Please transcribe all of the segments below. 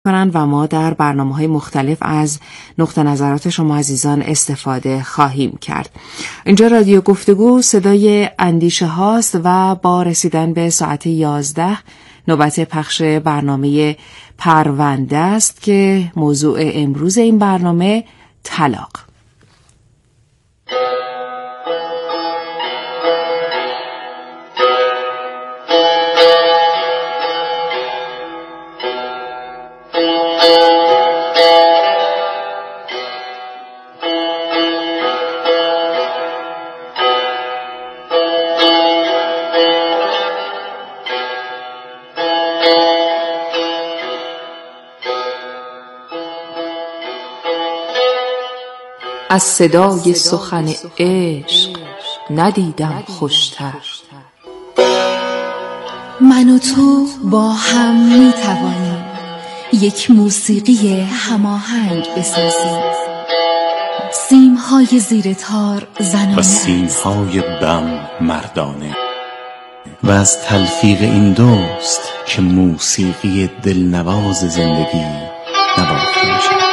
کنند و ما در برنامه‌های مختلف از نقطه نظرات شما عزیزان استفاده خواهیم کرد. اینجا رادیو گفتگو صدای اندیشه هاست و با رسیدن به ساعت 11 نوبت پخش برنامه پرونده است که موضوع امروز این برنامه طلاق. از صدای سخن عشق ندیدم خوشتر. من و تو با هم می توانیم یک موسیقی هماهنگ بسازیم. سیم‌های زیر تار زنانه و سیم‌های بم مردانه، و از تلفیق این دوست که موسیقی دلنواز زندگی نواخته میشه.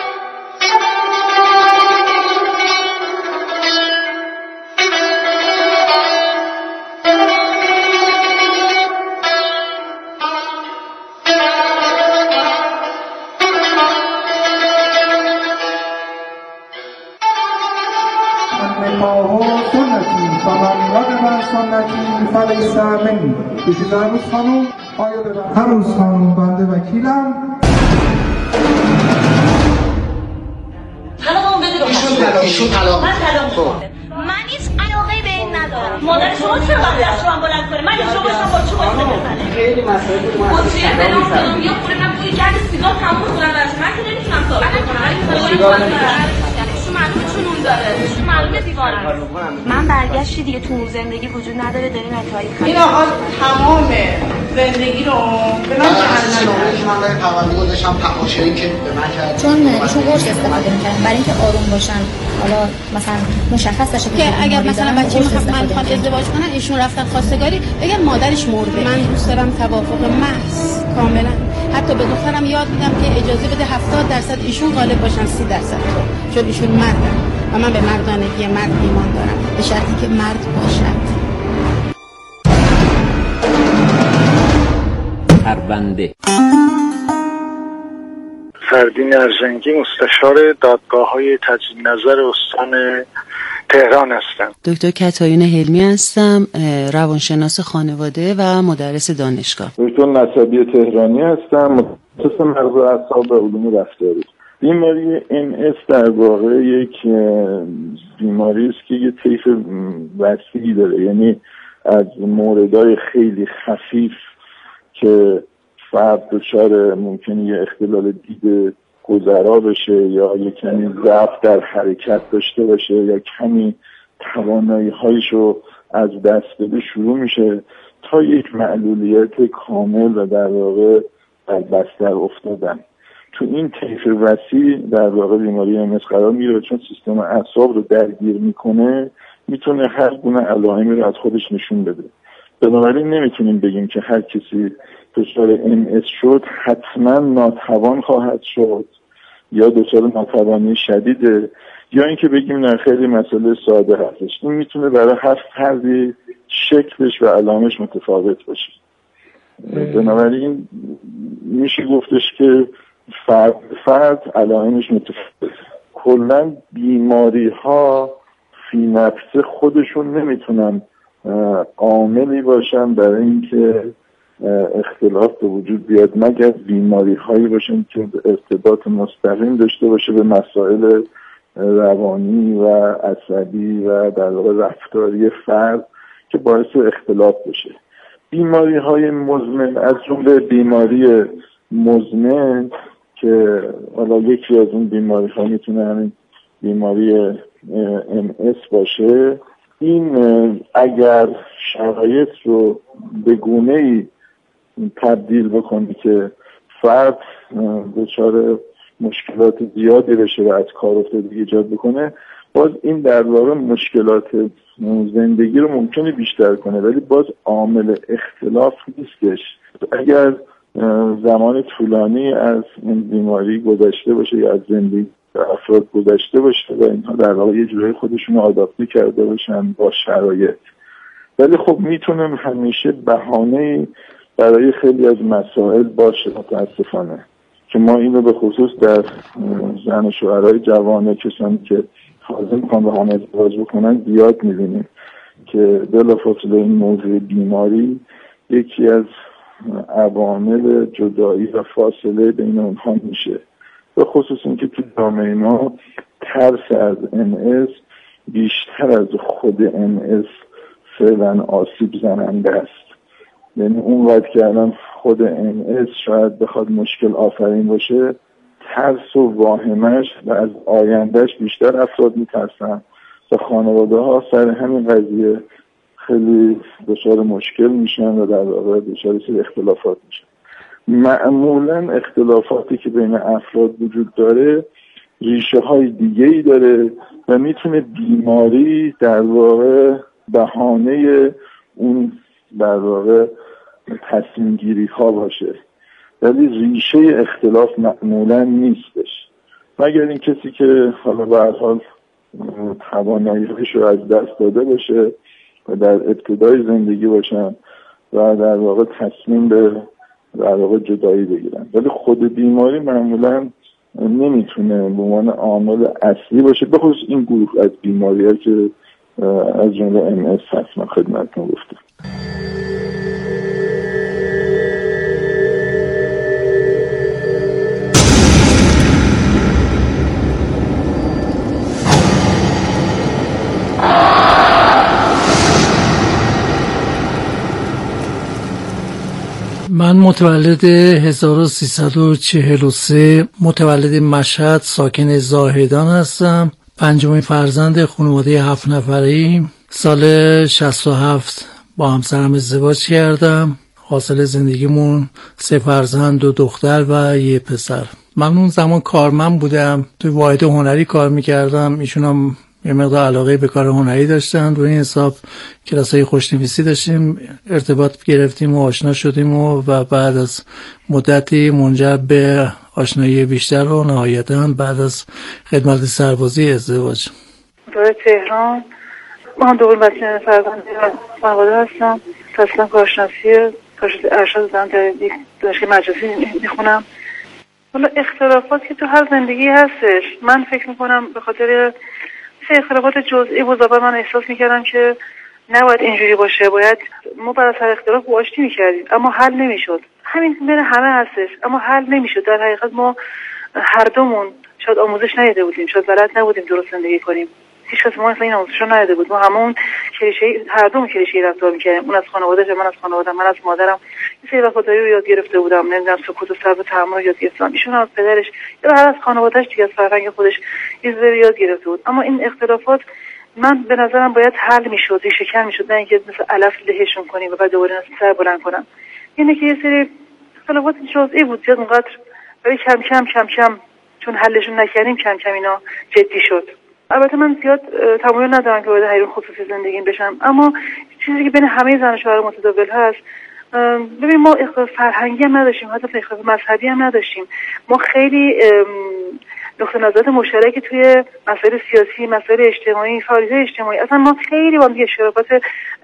هنوز خانم بنده وکیلم. طلاقم بده به ایشون طلاق. من طلاق می‌خوام. من هیچ علاقه‌ای به این ندارم. مادر شما چرا باید دست رو بلند کنه؟ من شما باشم با چه واسه بزنه؟ خیلی مسائل بود. مدیر بنام یا پول من پول کرد سیگار تموم کنم واسه من که نمیتونم ثابت کنم. ایشون معلومه چون اون داره. ایشون معلومه دیوانه. من برگشتی دیگه تو زندگی وجود نداره داریم اتایی کنیم. این آقا تمام زندگی رو به من کردن. من برای پرونده گذاشتم تماشایی که به من کرد. چون ایشون قرص استفاده می‌کردن برای اینکه آروم باشن. حالا مثلا مشخص باشه که اگر مثلا بچه میخوان ازدواج کنن ایشون رفتن خواستگاری بگن مادرش مرده. من دوست دارم توافق محض کاملا. حتی به دخترم یاد میدم که اجازه بده 70% ایشون غالب باشن 30% تو، چون ایشون مردن و من به مردانگی مرد ایمان دارم به شرطی که مرد باشد. پرونده. فردین ارزنگی، مستشار دادگاه‌های تجدید نظر استان تهران هستم. دکتر کتایون حلمی هستم، روانشناس خانواده و مدرس دانشگاه. دکتر نسبی تهرانی هستم، متخصص مغز و اعصاب و علوم رفتاری. بیماری MS در واقع یک بیماری است که یه طیف وسیعی داره، یعنی از موردهای خیلی خفیف که فرد دچار ممکنه یه اختلال دید گذرا بشه یا یه کمی ضعف در حرکت داشته باشه یا کمی توانایی‌هایشو از دست بده شروع میشه تا یک معلولیت کامل و در واقع در بستر افتادن. تو این طیف وسیع در واقع بیماری MS قرار میگیره، چون سیستم اعصاب رو درگیر میکنه میتونه هر گونه علائمی رو از خودش نشون بده. بنابراین نمیتونیم بگیم که هر کسی دچار MS شد حتما ناتوان خواهد شد یا دچار ناتوانی شدیده، یا اینکه بگیم نه خیلی مسئله ساده هستش. این میتونه برای هر فردی شکلش و علامش متفاوت باشه. بنابراین میشه گفتش که فرد علائمش متفاوت. کلا بیماری ها فی نفس خودشون نمیتونن عاملی باشن برای اینکه اختلاف به وجود بیاد، مگر بیماری هایی باشن که ارتباط مستقیم داشته باشه به مسائل روانی و عصبی و در واقع رفتاری فرد که باعث اختلاف بشه. بیماری های مزمن از جمله بیماری مزمن که حالا یکی از اون بیماری ها میتونه همین بیماری MS باشه، این اگر شرایط رو به گونه‌ای تبدیل بکنه که فرد دچار مشکلات زیادی بشه و از کار افتادگی ایجاد بکنه، باز این در واقع مشکلات زندگی رو ممکنه بیشتر کنه، ولی باز عامل اختلاف نیستش. اگر زمان طولانی از این بیماری گذشته باشه یا از زندگی افراد گذشته باشه و اینها در واقع یه جوری خودشون رو آداپته کرده باشن با شرایط. ولی خب میتونه همیشه بهانه‌ای برای خیلی از مسائل باشه متاسفانه، که ما اینو به خصوص در زن و شوهرای جوان، کسانی که حاضر میکنن به هم ازدواج بکنن زیاد میبینیم که بلافاصله این موضوع بیماری یکی از عوامل جدایی و فاصله بین اونها میشه. به خصوص اینکه تو جامعه ما ترس از MS بیشتر از خود MS فعلا آسیب زننده است. یعنی اونقدر که الان خود MS شاید بخواد مشکل آفرین باشه، ترس و واهمش و از آیندهش بیشتر افراد میترسن و خانواده ها سر همین قضیه خیلی دچار مشکل میشن و در واقع دچار اختلافات میشن. معمولا اختلافاتی که بین افراد وجود داره ریشه های دیگه‌ای داره و میتونه بیماری در واقع بهانه اون در واقع تصمیم گیری ها باشه، ولی ریشه اختلاف معمولا نیستش، مگر این کسی که حالا به هر حال توانایی‌هاش رو از دست داده باشه و در ابتدای زندگی باشن و در واقع تصمیم به در واقع جدایی بگیرن. ولی خود بیماری معمولا نمیتونه به عنوان عامل اصلی باشه، به خصوص این گروه از بیماری‌ها که از جمله MS هست. من خدمتتون گفتم. من متولد 1343 متولد مشهد، ساکن زاهدان هستم. پنجمین فرزند خانواده 7 نفره‌ای. سال 67 با همسرم ازدواج کردم. حاصل زندگیمون 3 فرزند، 2 دختر و 1 پسر. من اون زمان کارمند بودم، توی واحد هنری کار میکردم. ایشون هم یه مقدار علاقه به کار هنری داشتن. روی این حساب کلاسای خوشنویسی داشتیم، ارتباط گرفتیم و آشنا شدیم و بعد از مدتی منجر به آشنایی بیشتر و نهایتاً بعد از خدمت سربازی ازدواج. در تهران من دوباره مسئله فرزند خانواده هستم. اصلا کارشناسی ارشد دارم در دانشگاه مجازی میخونم. حالا اختلافاتی که تو هر زندگی هستش، من فکر میکنم به خاطر اختلافات جزئی بود و من احساس میکردم که نباید اینجوری باشه، باید ما برای هر اختلاف آشتی میکردیم اما حل نمیشد. همین بین همه هستش اما حل نمیشد. در حقیقت ما هر دومون شاید آموزش ندیده بودیم، شاید بلد نبودیم درست زندگی کنیم. هیچ کس ما اصلا این آموزش رو ندیده بود. ما همون کلیشه‌ای، هر دوم کلیشه‌ای رفتار میکردیم. اون از خانواده، من از خانواده، من از مادرم. یه سری وفاداری رو یاد گرفته بودم، نمیدونم سکوت و صبر و تحمل رو یاد گرفتم. ایشون از پدرش یا هر از خانواده‌اش دیگه، از فرهنگ خودش یه چیزی یاد گرفته بود. اما این اختلافات من به نظرم باید حل میشد، ریشه‌کن میشد، نه اینکه مثل علف لهشون کنیم و بعد دوباره سر بلند کنم. یعنی که یه سری اختلافات جزئی بود، زیاد اونقدر، ولی کم کم چون حلشون نکردیم کم کم اینا جدی شد. البته من زیاد تمایل ندارم که وارد حیران خصوصی زندگیم بشم، اما چیزی که بین همه زن و شوهر متداول هست، ببین ما اختلاف فرهنگی هم نداشتیم، حتی اختلاف مذهبی هم نداشتیم. ما خیلی نقطه نظرات مشترکی توی مسائل سیاسی، مسائل اجتماعی، فعالیت‌های اجتماعی، اصلا ما خیلی با هم دیگه شرکت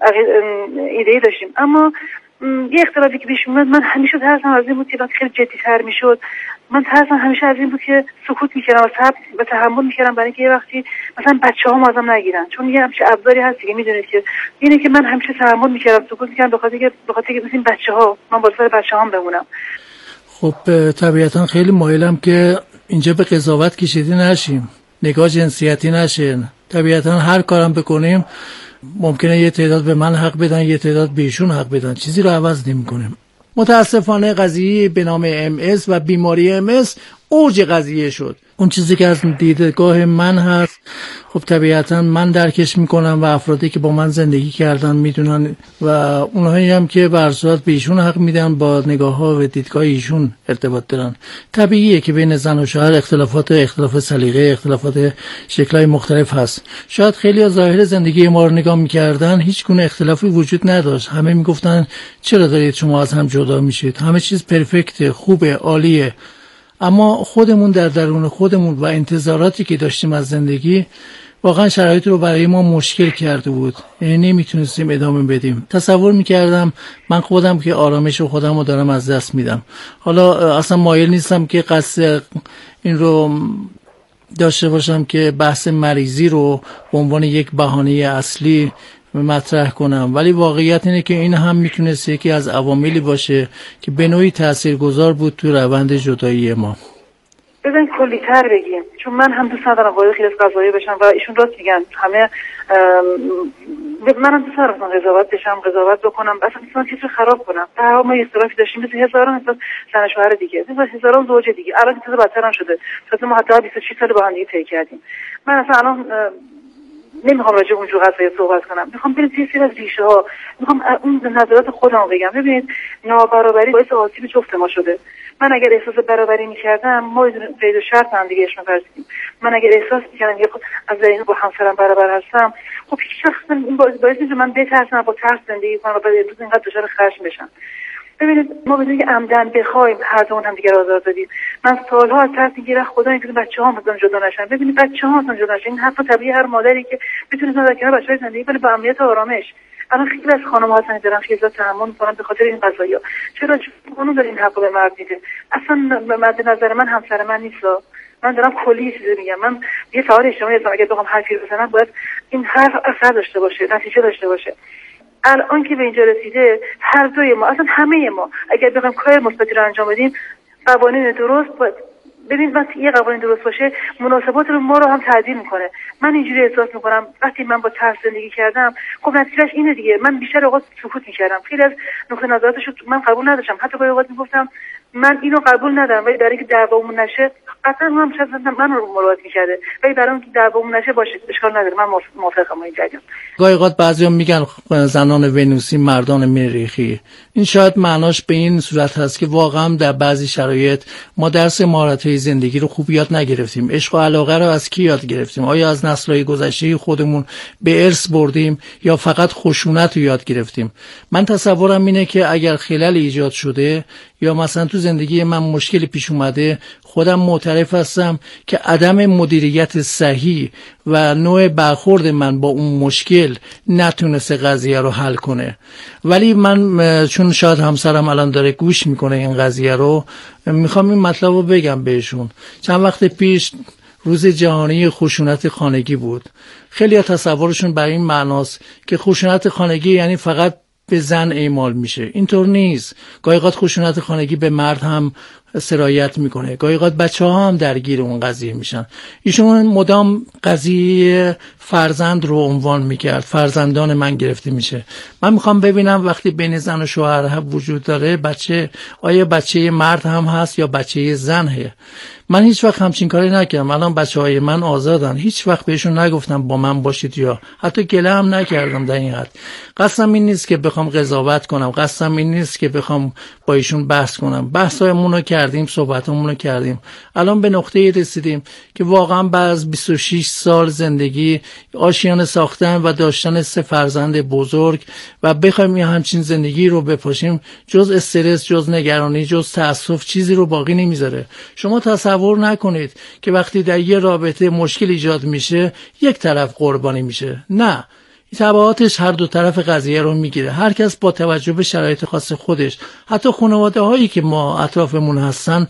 ایده‌ای داشتیم. اما یه اختلافی که پیش اومد، من همیشه ترسم از این بود که وقتی خیلی جدی‌تر میشد، من ترسم همیشه از این بود که سکوت میکردم و صبر و تحمل میکردم برای اینکه یه وقتی مثلا بچه‌هام ازم نگیرن، چون یه همچین ابزاری هست که میدونید که اینه که من همیشه تحمل میکردم، سکوت میکردم به خاطر که مثلا بچه‌ها، من با سر بچه‌هام بمونم. خب طبیعتا خیلی مایلم که اینجا به قضاوت کشیده نشیم، نگاه جنسیتی نشه. طبیعتا هر کارم بکنیم ممکنه یه تعداد به من حق بدن، یه تعداد به ایشون حق بدن، چیزی رو عوض نمی‌کنیم. متاسفانه قضیه به نام MS و بیماری MS اوج قضیه شد. اون چیزی که از دیدگاه من هست خب طبیعتا من درکش میکنم و افرادی که با من زندگی کردن میدونن و اونهایی هم که به هر صورت به ایشون حق میدن با نگاه ها و دیدگاه ایشون ارتباط دارن. طبیعیه که بین زن و شوهر اختلاف سلیقه، اختلافات شکل‌های مختلف هست. شاید خیلی از ظاهر زندگی ما رو نگاه میکردن هیچ گونه اختلافی وجود نداشت. همه میگفتن چرا دارید شما از هم جدا میشید؟ همه چیز پرفکته، خوبه، عالیه. اما خودمون در درون خودمون و انتظاراتی که داشتیم از زندگی واقعا شرایط رو برای ما مشکل کرده بود. یعنی نمیتونستیم ادامه بدیم. تصور میکردم من خودم که آرامش خودم رو دارم از دست میدم. حالا اصلا مایل نیستم که قصد این رو داشته باشم که بحث مریضی رو به عنوان یک بهانه اصلی مطرح کنم، ولی واقعیت اینه که این هم میتونست یکی از عواملی باشه که به نوعی تاثیرگذار بود تو روند جدایی ما. بزن کلی‌تر بگیم، چون من هم دوست ندارم وارد خیلی از قضایا بشم و ایشون راست میگن. همه منم دوست دارم قضاوت بکنم، اصلا دوست چیزی خراب کنم. تا ما یه اصطلاحی داشتیم مثل هزاران اصلا زن شوهر دیگه، مثل هزاران زوج دیگه. الان چیزا بدتر هم شده. مثلا ما حتی 26 سال با هم دیگه طی کردیم. من اصلا الان نمیخوام راجع به اونجور قضايا صحبت کنم. میخوام بریم توی سری از ریشه ها. میخوام اون نظرات خودم بگم. ببینید نابرابری باعث آسیب جفت ما شده. من اگر احساس برابری میکردم ما قید و شرط هم دیگه اش می‌پرسیدیم. من اگر احساس میکردم که از این با همسرم برابر هستم، خب هیچ وقت این باعث نمیشه من بترسم با ترس زندگی کنم و بعد امروز اینقدر دچار خشم بشم. ببینید ما بدون که عمدن بخوایم هر دومون هم دیگه آزار دادیم. من سالها از ترس میگیرم خدا اینکه بچه‌هام مثلا جدا نشن. ببینید بچه‌ها مثلا جدا نشن، این حق طبیعی هر مادری که بتونه در کنار بچه‌ها زندگی کنه با امنیت و آرامش. الان خیلی از خانم‌ها هستن دارن خیلی تحمل می‌کنن به خاطر این قضايا. چرا قانون داره این حقو به مرد میده؟ اصلا مد نظر من همسر من نیست. من دارم کلی چیزی میگم. من یه سوال اجتماعی هستم، اگه بخوام حرفی بزنم باید این حرف اثر داشته باشه، نتیجه داشته باشه. الان که به اینجا رسیده هر دوی ما، اصلا همه ما اگر بخوایم کار مثبتی رو انجام بدیم، قوانین درست ببین وقتی یه قوانین درست باشه مناسبات رو ما رو هم تعدیل میکنه. من اینجوری احساس میکنم وقتی من با ترس زندگی کردم، خب نتیجهش اینه دیگه. من بیشتر اوقات سکوت میکردم. خیلی از نقطه نظراتشو من قبول نداشتم. حتی گاهی اوقات میگفتم من اینو قبول ندارم، ولی برای اینکه دعوامون نشه قطعا من من رو مراعات میکرده، ولی برای اینکه دعوامون نشه باشه اشکال نداره. من موافقم با این جریان. گاهی اوقات بعضیا میگن زنان ونوسی مردان مریخی. این شاید معناش به این صورت هست که واقعا در بعضی شرایط ما درس مهارت‌های زندگی رو خوب یاد نگرفتیم. عشق و علاقه رو از کی یاد گرفتیم؟ آیا از نسل‌های گذشته خودمون به ارث بردیم یا فقط خشونت رو یاد گرفتیم؟ من تصورم اینه که اگر خلل ایجاد شده یا مثلا تو زندگی من مشکلی پیش اومده، خودم معترف هستم که عدم مدیریت صحیح و نوع برخورد من با اون مشکل نتونسته قضیه رو حل کنه. ولی من چون شاید همسرم الان داره گوش میکنه این قضیه رو، میخوام این مطلب رو بگم بهشون. چند وقت پیش روز جهانی خشونت خانگی بود. خیلی ها تصورشون بر این معناست که خشونت خانگی یعنی فقط به زن اعمال میشه. اینطور نیست. گاهی اوقات خشونت خانگی به مرد هم سرایت میکنه. گاهی اوقات بچه‌ها هم درگیر اون قضیه میشن. ایشون مدام قضیه فرزند رو عنوان میکرد. فرزندان من گرفته میشه. من میخوام ببینم وقتی بین زن و شوهر وجود داره بچه، آیا بچه مرد هم هست یا بچه زنه؟ من هیچ وقت همچین کاری نکردم. الان بچه‌های من آزادن. هیچ وقت بهشون نگفتم با من باشید یا حتی گله هم نکردم در این حد. قصدم این نیست که بخوام قضاوت کنم. قصدم این نیست که بخوام با ایشون بحث کنم. بحثایمون رو کردیم، صحبتامون رو کردیم. الان به نقطه‌ای رسیدیم که واقعا بعد از 26 سال زندگی، آشیانه ساختن و داشتن 3 فرزند بزرگ و بخوایم یه همچین زندگی رو بپاشیم، جز استرس، جز نگرانی، جز تأسف چیزی رو باقی نمیذاره. شما تصور نکنید که وقتی در یه رابطه مشکل ایجاد میشه یک طرف قربانی میشه. نه، تبعاتش هر دو طرف قضیه رو میگیره. هر کس با توجه به شرایط خاص خودش، حتی خانواده هایی که ما اطرافمون هستن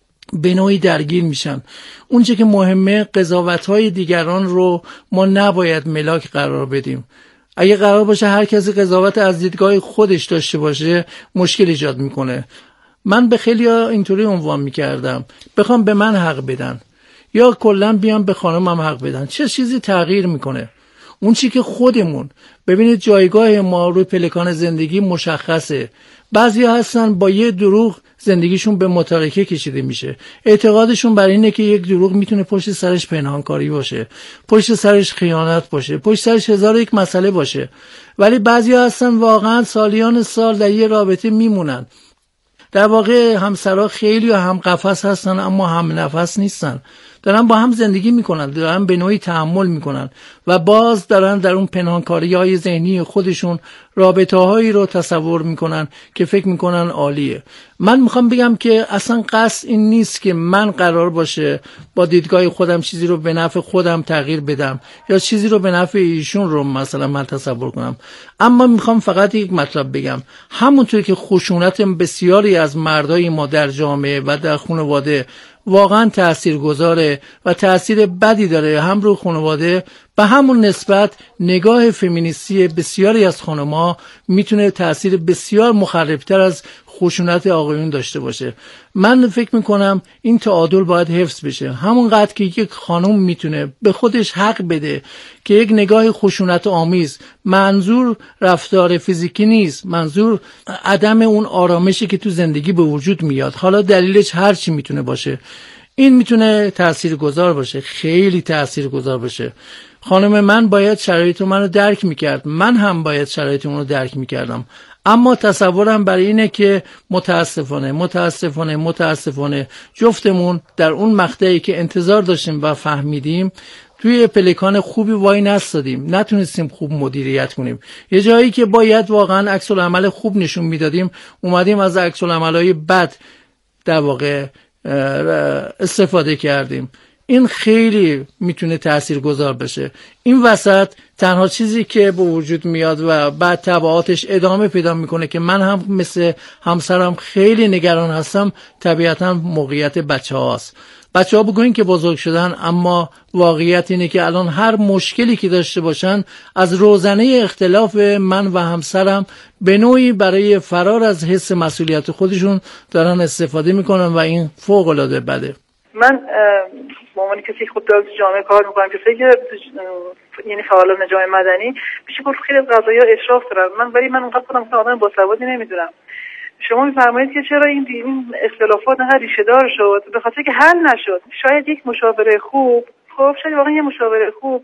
به نوعی درگیر میشن. اونچه که مهمه قضاوت های دیگران رو ما نباید ملاک قرار بدیم. اگه قرار باشه هر کسی قضاوت از دیدگاه خودش داشته باشه مشکل ایجاد میکنه. من به خیلی‌ها اینطوری عنوان میکردم بخوام به من حق بدن یا کلا بیام به خانمم حق بدن، چه چیزی تغییر میکنه؟ اون چی که خودمون ببینید جایگاه ما روی پلکان زندگی مشخصه. بعضی هستن با یه دروغ زندگیشون به متارکه کشیده میشه. اعتقادشون بر اینه که یک دروغ میتونه پشت سرش پنهانکاری باشه، پشت سرش خیانت باشه، پشت سرش هزار یک مسئله باشه. ولی بعضیا هستن واقعا سالیان سال در یه رابطه میمونن. در واقع همسرها خیلی هم قفس هستن اما هم نفس نیستن، دارن با هم زندگی میکنن، دارن به نوعی تحمل میکنن و باز دارن در اون پنهانکاری های ذهنی خودشون رابطه هایی رو تصور میکنن که فکر میکنن عالیه. من میخوام بگم که اصلا قصد این نیست که من قرار باشه با دیدگاه خودم چیزی رو به نفع خودم تغییر بدم یا چیزی رو به نفع ایشون رو مثلا من تصور کنم، اما میخوام فقط یک مطلب بگم. همونطور که خشونت بسیاری از مردای ما در جامعه و در خانواده واقعا تاثیرگذاره و تاثیر بدی داره هم رو خانواده، به همون نسبت نگاه فمینیستی بسیاری از خانم‌ها میتونه تاثیر بسیار مخربتر از خشونت آقایون داشته باشه. من فکر میکنم این تعادل باید حفظ بشه. همونقدر که یک خانم میتونه به خودش حق بده که یک نگاه خشونت آمیز، منظور رفتار فیزیکی نیست، منظور عدم اون آرامشی که تو زندگی به وجود میاد، حالا دلیلش هر چی میتونه باشه، این میتونه تاثیرگذار باشه، خیلی تاثیرگذار باشه. خانم من باید شرایط منو درک میکرد، من هم باید شرایط اونو درک میکردم، اما تصورم برای اینه که متاسفانه جفتمون در اون مقطعی که انتظار داشتیم و فهمیدیم توی پلکان خوبی وای نستادیم، نتونستیم خوب مدیریت کنیم. یه جایی که باید واقعا عکس العمل خوب نشون میدادیم اومدیم از عکس العمل‌های بد در واقع استفاده کردیم. این خیلی میتونه تاثیرگذار بشه. این وسط تنها چیزی که به وجود میاد و بعد تبعاتش ادامه پیدا میکنه که من هم مثل همسرم خیلی نگران هستم، طبیعتا موقعیت بچه‌هاست. بچه‌ها بگوین که بزرگ شدن، اما واقعیت اینه که الان هر مشکلی که داشته باشن از روزنه اختلاف من و همسرم به نوعی برای فرار از حس مسئولیت خودشون دارن استفاده میکنن و این فوق العاده بده. من به عنوان کسی خود دارم تو جامعه کار میکنم، کسی که یعنی فعالان جامعه مدنی میشه گفت خیلی از قضایا اشراف دارن. ولی من اونقدر خودم آدم باسوادی نمیدونم. شما میفرمایید که چرا این اختلافات انقدر ریشه دار شد؟ به خاطر که حل نشد. شاید یک مشاوره خوب، شاید واقعا یه مشاوره خوب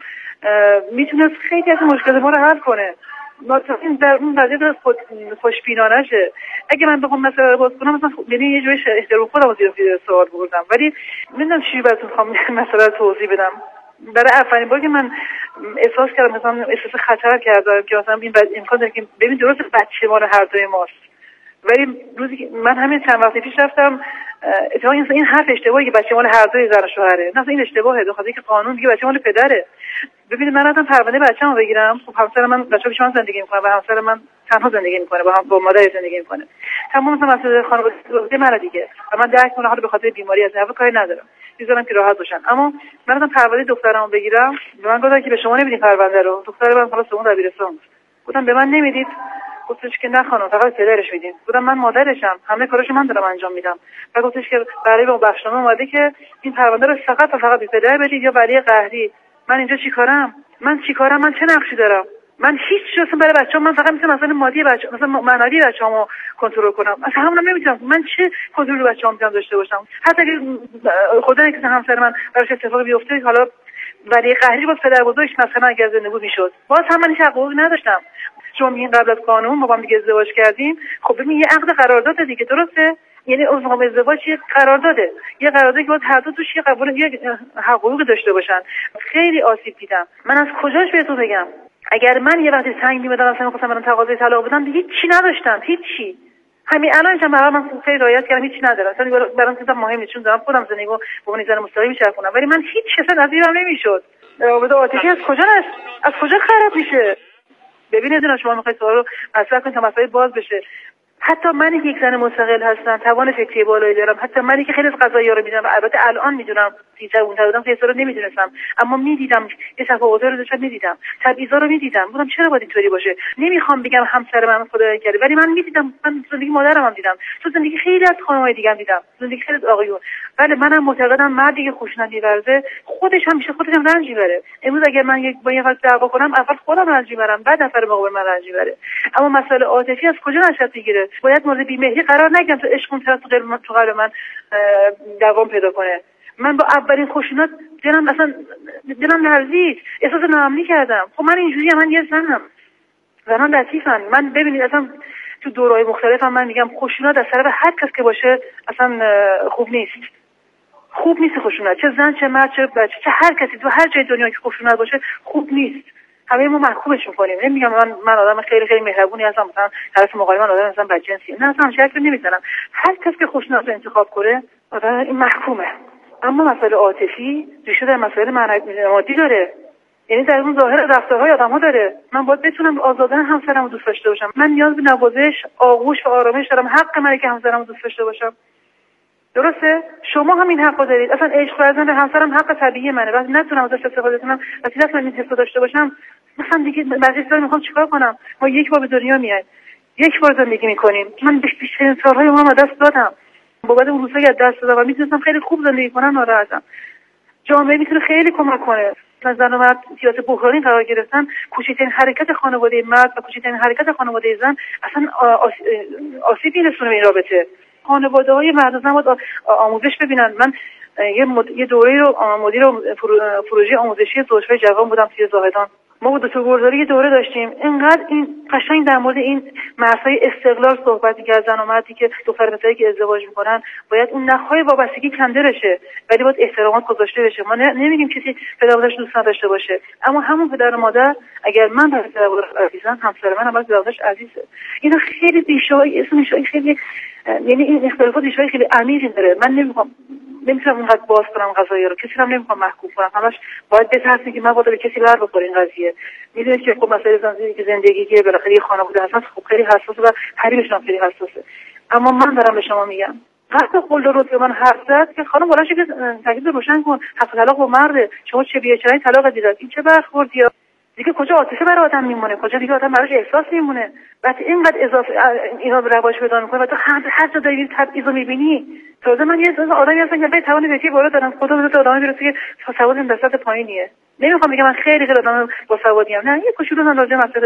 میتونه خیلی از مشکلات ما رو حل کنه. این در اون وضعیت خوشبینانه شه. اگه من بخوام مثلا باز کنم مثلا یعنی یه جوری احترام خودم رو زیر سوال بردم، ولی نمیدونم چی براتون میخوام مثلا توضیح بدم. برای اولین بار که من احساس کردم مثلا احساس خطر کردم که مثلا این امکان داره که ببین درست بچه مال هر دوی ماست، ولی روزی که من همین چند وقتی پیش رفتم اتفاقا این حرف اشتباهی که بچه مال هر دوی زن و شوهره، نه این اشتباهه، به خاطر که قانون میگه بچه مال پدره. ببینید من رفتم پرونده بچه‌مو بگیرم، خب همسر من بچه‌ها پیش من زندگی میکنه و همسر من تنها زندگی میکنه، با مادر زندگی میکنه، تمام مثلا مسئله خانواده من دیگه و من درک کنم حالا به خاطر بیماری از نوه کاری ندارم، میذارم که راحت باشن. اما من رفتم پرونده دخترمو بگیرم، به من گفتن که به شما نمیدین پرونده رو. دختر من خلاص اون دبیرستان گفتم به من نمیدید؟ گفتش که نه خانم فقط پدرش میدین. گفتم من مادرشم، همه کاراشو من دارم انجام میدم. و گفتش که برای اون بخشنامه اومده که این پرونده رو فقط به پدر بدید یا ولی قهری. من اینجا چیکارم؟ من چه نقشی دارم؟ من هیچ چیزی برای بچه‌ام، من فقط میتونم مثلا مادی بچه‌ام، مثلا معنوی بچه‌امو کنترل کنم. اصلا همون نمیتونم. من چه کنترلی رو بچه‌ام میتونم داشته باشم؟ حتی اگه خدا نکنه همسر من براش اتفاقی بیفته، حالا ولی قهری با پدر بزرگش مثلا اگه زنده بود میشد، باز هم من هیچ حقوقی نداشتم. شما میگین قبل از قانون ما با هم دیگه ازدواج کردیم، خب ببین یه عقد قرارداد دیگه، درسته؟ یعنی عضو ازدواج یه قرارداده، یه قراردادی که باید هر دو توش یه قبول یه حقوقی داشته باشن. خیلی آسیب دیدم. من از کجاش بهتون بگم؟ اگر من یه وقتی سنگ می‌دادم مثلا می‌خواستم برام تقاضای طلاق بدم، دیگه چی نداشتم، هیچی. همین الان چند بار من خیلی رعایت کردم، هیچی ندارم. اصلا برام چیزا مهم نیست، چون دارم خودم زندگیمو به عنوان زن مستقل می‌چرخونم، ولی من هیچ چیزی نصیبم نمی‌شد. رابطه عاطفی از کجا خراب میشه؟ ببینید اینا شما میخواید سوال رو مطرح کنید تا مسائل باز بشه. حتی منی که یک زن مستقل هستم، توان فکری بالایی دارم، حتی منی که خیلی از قضایا رو میدونم، البته الان میدونم، اونجا بودم که رو نمیدونستم، اما میدیدم یه تفاوت‌ها رو داشتم، میدیدم تبعیضا رو میدیدم، بودم چرا باید اینطوری باشه؟ نمیخوام بگم همسر من خدای کرده، ولی من میدیدم، من زندگی مادرم هم دیدم، تو زندگی خیلی از خانم‌های دیگه هم دیدم، زندگی خیلی از آقایون. ولی منم معتقدم مردی که خوشنط می‌ورزه خودش هم رنج می‌بره. امروز اگر من با یه فرد دعوا کنم، اول خودم رنج می‌برم، بعد نفر مقابل من رنج می‌بره. اما مسئله عاطفی از کجا نشأت می‌گیره؟ باید مورد بی‌مهری قرار نگیرم تا عشق اون طرف تو قلب من دوام پیدا کنه. من با اولین خشونت دلم لرزید، احساس ناامنی کردم. خب من اینجوری من یه زنان لطیفن. من ببینید اصلا تو دوره‌های مختلفم من میگم خشونت از طرف هر کس که باشه اصلا خوب نیست خشونت، چه زن چه مرد چه بچه چه هر کسی تو هر جای دنیا که خشونت باشه خوب نیست. همه ما محکومش می‌کنیم. نمیگم من آدم خیلی خیلی مهربونی هستم، مثلا طرف مقابل من آدم مثلا بدجنسی، نه اصلا شک نمی‌زنم. هر کس که خشونت رو انتخاب کنه آدم این محکومه. اما مسئله عاطفی ریشه در مسائل مادی داره، یعنی در اون ظاهر رفتارهای آدم‌ها داره. من باید بتونم آزادانه همسرمو دوست داشته باشم. من نیاز به نوازش، آغوش و آرامش دارم. حق منه که همسرمو دوست داشته باشم. درسته؟ شما هم این حقو دارید. اصلا عشق ورزیدن به همسرم حق طبیعی منه. وقتی نتونم ازش استفاده کنم، وقتی نتونم این حسو داشته باشم، مثلا دیگه بعضی وقتا میخوام چیکار کنم؟ ما یک بار به دنیا میایم، یک بار زندگی میکنیم. من بیشترین سالهای عمرم از دست دادم. بابت اون روزایی از دست دادم و میتونستم خیلی خوب زندگی کنم، ناراحتم. جامعه میتونه خیلی کمک کنه. زن و مرد سیاست بحرانی قرار گرفتن، کوچکترین حرکت خانواده مرد و کوچکترین حرکت خانواده زن اصلا آسیب میرسونه به این رابطه. خانواده‌های مرد و زن باید آموزش ببینن. من یه دوره رو مدیر پروژه آموزشی زوجهای جوان بودم توی زاهدان. ما با دکتر گلزاری یه دوره داشتیم. اینقدر این قشنگ در مورد این مرزهای استقلال صحبت کرد. زن و مردی که دختر پسری که ازدواج میکنن باید اون نخهای وابستگی کنده بشه، ولی باید احترامات گذاشته بشه. ما نمیگیم کسی پدر مادرش دوست نداشته باشه، اما همون پدر و مادر اگر من برای پدر و مادر عزیزم، همسر من هم باید پدر و مادرش عزیزه. اینا خیلی ریشه‌های خیلی، یعنی این اختلافات ریشه‌های خیلی عمیقی داره. من نمیتونم اونقدر باز کنم قضایا رو، کسی هم نمیخوام محکوم کنم. همش باید بترسیم که من باید به کسی بر بخوره این قضیه. میدونید که خب مسئله زندگی که بالاخره خانواده هستن خب خیلی حساسه و حریمشون خیلی حساسه. اما من دارم به شما میگم وقتی قول رو به من حرف زد که خانم بلند شو که تکلیف روشن کن، حق طلاق با مرده، شما چه بیچاره طلاق دیدید، این چه برخوردیه دیگه؟ کجا عاطفه برای آدم میمونه؟ کجا دیگه آدم براش احساس میمونه؟ وقتی اینقدر اضافه اینا به رواج پیدا میکنه و تو هر جا داری تبعیضو میبینی. تازه من یه آدمی هستم که توان ذهنی بالا دارم، خدا بده آدمی برسه که سوادم در سطح پایینیه. نمیخوام بگم من خیلی آدم با سوادی ام، نه، یه کوچولو من راجع مسئله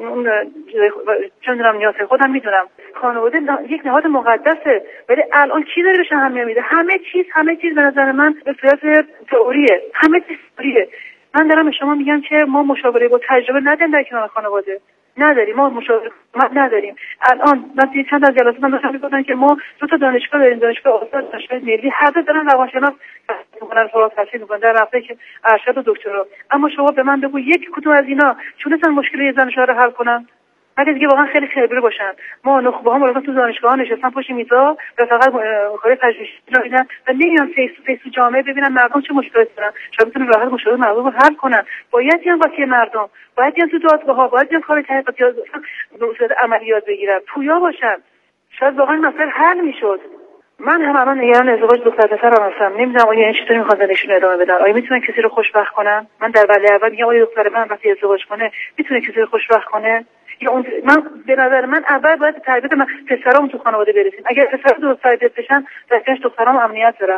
چه میدونم نیاز خودم میدونم. خانواده یک نهاد مقدسه، ولی الان کی داره بهش اهمیت میده؟ همه چیز به نظر من به صورت تئوریه، همه چیز تئوریه. من دارم به شما میگم که ما مشاوره با تجربه نداریم در کنار خانواده، نداریم. ما مشاوره نداریم. الان من چند از جلسات داشتم میگفتن که ما دو تا دانشگاه داریم، دانشگاه آزاد، دانشگاه ملی، هر دو دارن روانشناس میکنن، فوق تحصیل میکنن در رابطه که ارشد و دکترا. اما شما به من بگو یک کدوم از اینا تونستن مشکل زن و شوهر رو حل کنن؟ اگه دیگه واقعا خیلی خبره باشن. ما نخبه‌ها ما تو دانشگاه‌ها نشستن پشت میزا و فقط کار پژوهشی می‌کنن و نمیان فیس تو فیس تو جامعه ببینن مردم چه مشکلاتی دارن، شاید بتونن راحت مشکلات مردم رو حل کنن. باید بیان واسه مردم، باید بیان تو دادگاه‌ها، باید بیان کار تحقیقاتی به صورت عملیات بگیرن، پویا باشن. شاید واقعا مسئله حل میشد. من هم الان نگران ازدواج دختر پسرم هستم. نمیدونم آیا این چطوری میخوان زندگیشون ادامه بدن. آیا میتونن کسی رو خوشبخت کنن؟ من در وهله اول میگم آیا دختر من وقتی ازدواج کنه میتونه کسی رو خوشبخت کنه؟ من به نظر من اول باید تربیت من پسرام تو خانواده برسیم. اگر پسرام درست تربیت بشن درکنش دخترام امنیت دارن.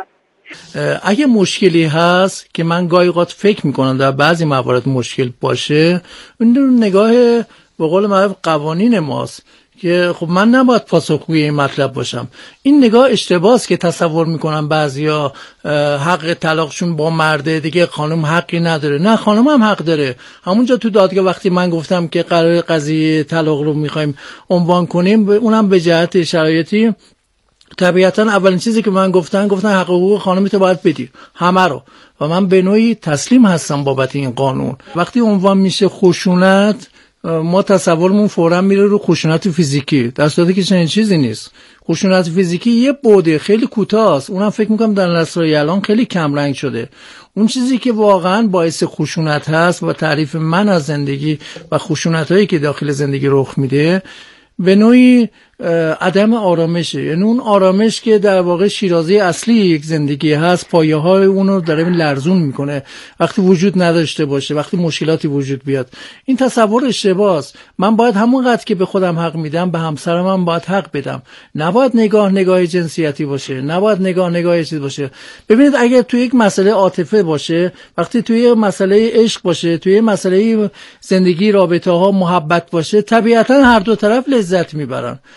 اگه مشکلی هست که من گاهی اوقات فکر میکنم در بعضی موارد مشکل باشه، اون نگاه به قول معروف قوانین ماست که خب من نباید پاسخگوی این مطلب باشم. این نگاه اشتباهه که تصور میکنم بعضیا حق طلاقشون با مرده، دیگه خانم حقی نداره. نه، خانم هم حق داره. همونجا تو دادگاه وقتی من گفتم که قرار قضیه طلاق رو میخوایم عنوان کنیم، اونم به جهت شرایطی طبیعتا اولین چیزی که من گفتن حق حقوق خانمت باید بدی، همه رو، و من به نوعی تسلیم هستم بابت این قانون. وقتی عنوان میشه خشونت، ما تصورمون فوراً میره رو خشونت فیزیکی، در صورتی که چنین چیزی نیست. خشونت فیزیکی یه بوده خیلی کوتاست، اونم فکر میکنم در نسل‌های الان خیلی کم رنگ شده. اون چیزی که واقعاً باعث خشونت هست و تعریف من از زندگی و خشونتایی که داخل زندگی رخ میده به نوعی عدم آرامشه. یعنی اون آرامش که در واقع شیرازه اصلی یک زندگی هست، پایه های اونو داره لرزون میکنه وقتی وجود نداشته باشه، وقتی مشکلاتی وجود بیاد. این تصور اشتباهه. من باید همونقدر که به خودم حق میدم به همسرم هم باید حق بدم. نباید نگاه جنسیتی باشه، نباید نگاه چیز باشه. ببینید اگر توی یک مسئله عاطفه باشه، وقتی توی یک مسئله عشق باشه، توی یک مسئله زندگی رابطه ها محبت باشه، طبیعتا هر دو طرف لذت میبرن.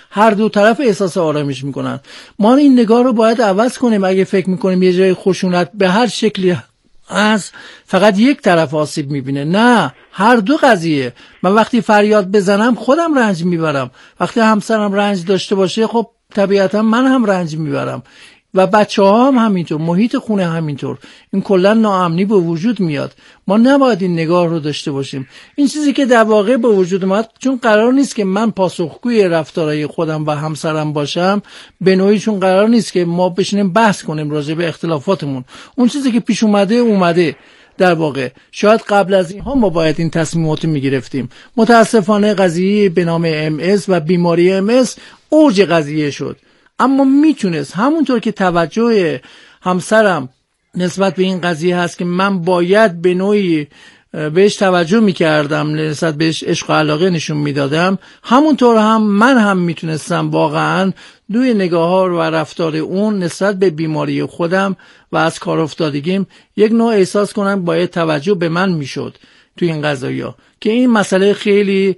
هر دو طرف احساس آرامش میکنن. ما این نگاه رو باید عوض کنیم. اگه فکر میکنیم یه جای خشونت به هر شکلی از فقط یک طرف آسیب میبینه، نه، هر دو قضیه. من وقتی فریاد بزنم خودم رنج میبرم، وقتی همسرم رنج داشته باشه خب طبیعتا من هم رنج میبرم و بچه ها هم همینطور، محیط خونه همینطور. این کلا ناامنی به وجود میاد. ما نباید این نگاه رو داشته باشیم. این چیزی که در واقع به وجود اومد، چون قرار نیست که من پاسخگوی رفتارهای خودم و همسرم باشم، به نوعی چون قرار نیست که ما بشینیم بحث کنیم راجع به اختلافاتمون. اون چیزی که پیش اومده در واقع شاید قبل از اینها ما باید این تصمیمات میگرفتیم. متاسفانه قضیه به نام MS و بیماری MS اوج قضیه شد. اما میتونست همونطور که توجه همسرم نسبت به این قضیه هست که من باید به نوعی بهش توجه میکردم، نسبت بهش عشق و علاقه نشون میدادم، همونطور هم من هم میتونستم واقعا دوی نگاه ها و رفتار اون نسبت به بیماری خودم و از کار افتادگیم یک نوع احساس کنم باید توجه به من میشد تو این قضایا، که این مسئله خیلی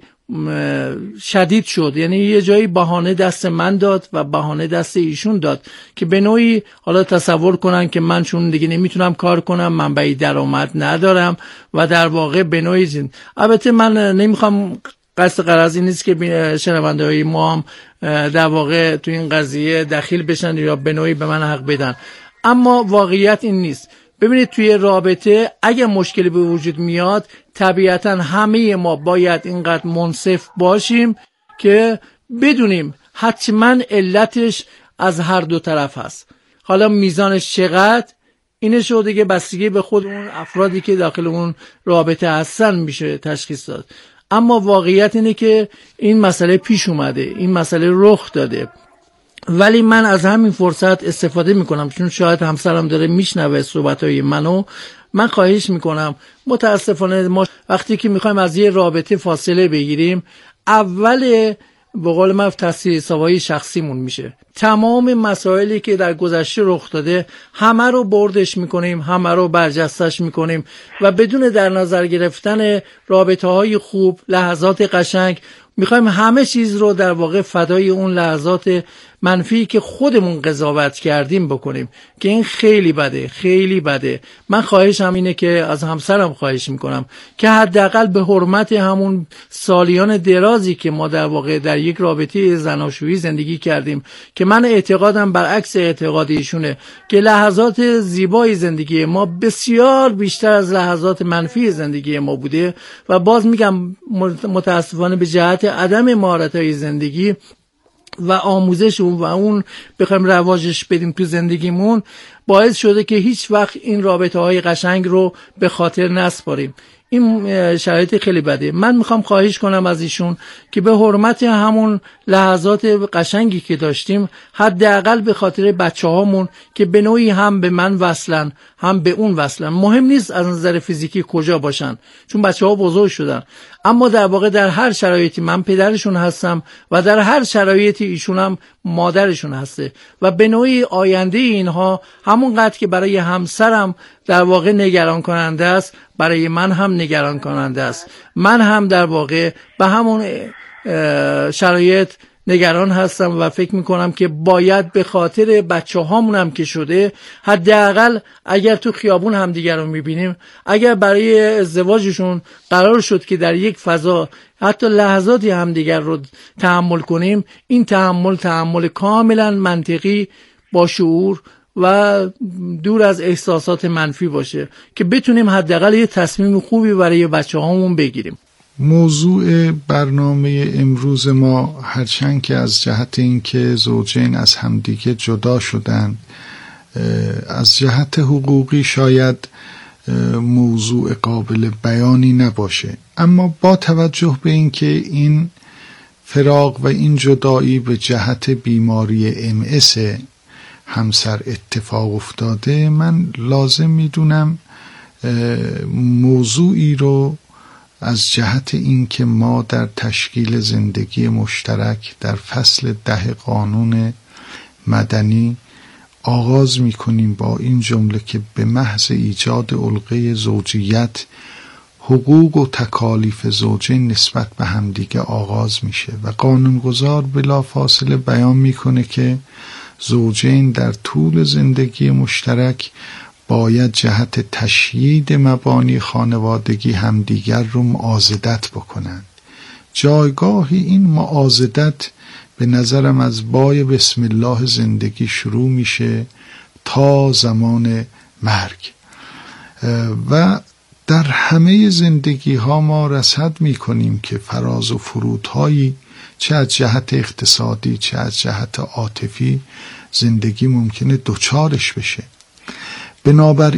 شدید شد. یعنی یه جایی بهانه دست من داد و بهانه دست ایشون داد که به نوعی حالا تصور کنن که من چون دیگه نمیتونم کار کنم، منبعی درآمد ندارم و در واقع به نوعی البته من نمیخوام قصد غرض این نیست که شنونده های ما هم در واقع تو این قضیه دخیل بشن یا به نوعی به من حق بدن، اما واقعیت این نیست. ببینید توی رابطه اگه مشکلی به وجود میاد طبیعتا همه ما باید اینقدر منصف باشیم که بدونیم حتما علتش از هر دو طرف هست. حالا میزانش چقدر اینه شو دیگه بستگی به خود اون افرادی که داخل اون رابطه هستن میشه تشخیص داد. اما واقعیت اینه که این مسئله پیش اومده، این مسئله رخ داده، ولی من از همین فرصت استفاده میکنم چون شاید همسرم داره میشنوه صحبتهای منو. من خواهش میکنم، متاسفانه ما وقتی که میخوایم از یه رابطه فاصله بگیریم، اول به قول من تصحیح‌سازی شخصیمون میشه. تمام مسائلی که در گذشته رخ داده همه رو بردش میکنیم، همه رو برجستش میکنیم و بدون در نظر گرفتن رابطه های خوب، لحظات قشنگ، میخوایم همه چیز رو در واقع فدای اون لحظات منفی که خودمون قضاوت کردیم بکنیم، که این خیلی بده، خیلی بده. من خواهشم اینه که از همسرم خواهش میکنم که حداقل به حرمت همون سالیان درازی که ما در واقع در یک رابطه زناشویی زندگی کردیم، که من اعتقادم برعکس اعتقاد ایشونه که لحظات زیبای زندگی ما بسیار بیشتر از لحظات منفی زندگی ما بوده و باز میگم متاسفانه به جهت عدم مهارت‌های زندگی و آموزش و اون بخوایم رواجش بدیم تو زندگیمون باعث شده که هیچ وقت این رابطه های قشنگ رو به خاطر نسپاریم. این شرایط خیلی بده. من میخوام خواهش کنم از ایشون که به حرمت همون لحظات قشنگی که داشتیم، حداقل به خاطر بچه‌هامون که به نوعی هم به من وصلن هم به اون وصلن، مهم نیست از نظر فیزیکی کجا باشن چون بچه‌ها بزرگ شدن، اما در واقع در هر شرایطی من پدرشون هستم و در هر شرایطی ایشون هم مادرشون هسته و به نوعی آینده اینها همونقدر که برای همسرم در واقع نگران کننده است، برای من هم نگران کننده است. من هم در واقع به همون شرایط نگران هستم و فکر میکنم که باید به خاطر بچه هامونم که شده، حداقل اگر تو خیابون هم دیگر رو میبینیم، اگر برای ازدواجشون قرار شد که در یک فضا حتی لحظاتی هم دیگر رو تحمل کنیم، این تحمل کاملا منطقی با شعور و دور از احساسات منفی باشه که بتونیم حداقل یه تصمیم خوبی برای بچه‌هامون بگیریم. موضوع برنامه امروز ما هرچند که از جهت اینکه زوجین از همدیگه جدا شدن، از جهت حقوقی شاید موضوع قابل بیانی نباشه، اما با توجه به اینکه این فراق و این جدایی به جهت بیماری MS همسر اتفاق افتاده، من لازم میدونم موضوعی رو از جهت اینکه ما در تشکیل زندگی مشترک در فصل 10 قانون مدنی آغاز میکنیم با این جمله که به محض ایجاد علقه زوجیت حقوق و تکالیف زوجین نسبت به همدیگه آغاز میشه و قانونگذار بلافاصله بیان میکنه که زوجین در طول زندگی مشترک باید جهت تشیید مبانی خانوادگی همدیگر رو معاضدت بکنند. جایگاهی این معاضدت به نظرم از بای بسم الله زندگی شروع میشه تا زمان مرگ و در همه زندگی ها ما رصد می کنیم که فراز و فرودهایی چه از جهت اقتصادی چه از جهت عاطفی زندگی ممکنه دوچارش بشه. بنابراین